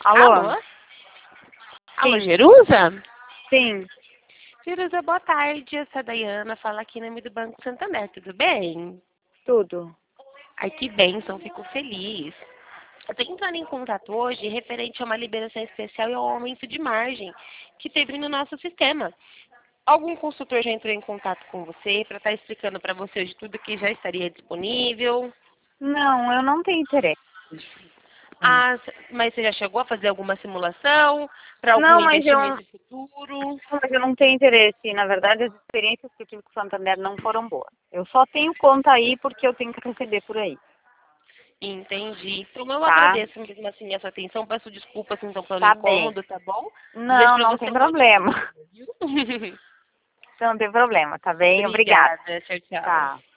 Alô? Alô? Alô, Sim. Jerusa? Sim, Jerusa, boa tarde. Essa é a Dayana, fala aqui em nome do Banco Santander, tudo bem? tudo. Ai, que bênção, fico feliz. Eu tô entrando em contato hoje referente a uma liberação especial e ao aumento de margem que teve no nosso sistema. Algum consultor já entrou em contato com você para estar explicando para você de tudo que já estaria disponível? Não, eu não tenho interesse. Ah, mas você já chegou a fazer alguma simulação para algum Não, mas eu, investimento futuro? mas eu não tenho interesse. Na verdade, as experiências que eu tive com o Santander não foram boas. Eu só tenho conta aí porque eu tenho que receber por aí, Entendi. Então eu tá? agradeço mesmo assim a sua atenção. Peço desculpas então pelo Tá bem. incômodo, tá bom? Desejo Não, pra não você tem um ótimo problema. dia, viu? Não tem problema, tá bem? Obrigada. Obrigada. Tchau, tchau. Tá.